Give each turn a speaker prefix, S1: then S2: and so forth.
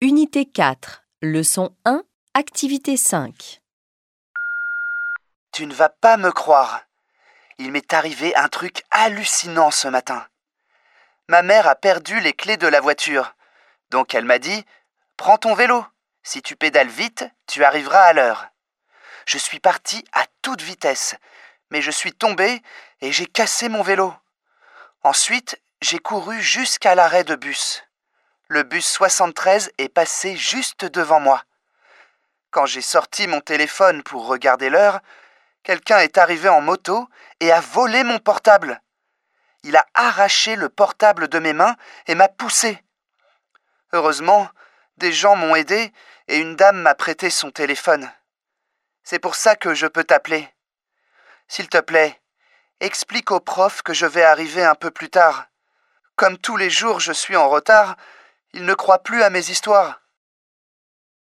S1: Unité 4, leçon 1, activité 5.
S2: Tu ne vas pas me croire. Il m'est arrivé un truc hallucinant ce matin. Ma mère a perdu les clés de la voiture. Donc elle m'a dit « Prends ton vélo. Si tu pédales vite, tu arriveras à l'heure. » Je suis parti à toute vitesse, mais je suis tombé et j'ai cassé mon vélo. Ensuite, j'ai couru jusqu'à l'arrêt de bus. Le bus 73 est passé juste devant moi. Quand j'ai sorti mon téléphone pour regarder l'heure, quelqu'un est arrivé en moto et a volé mon portable. Il a arraché le portable de mes mains et m'a poussé. Heureusement, des gens m'ont aidé et une dame m'a prêté son téléphone. C'est pour ça que je peux t'appeler. S'il te plaît, explique au prof que je vais arriver un peu plus tard. Comme tous les jours je suis en retard, il ne croit plus à mes histoires.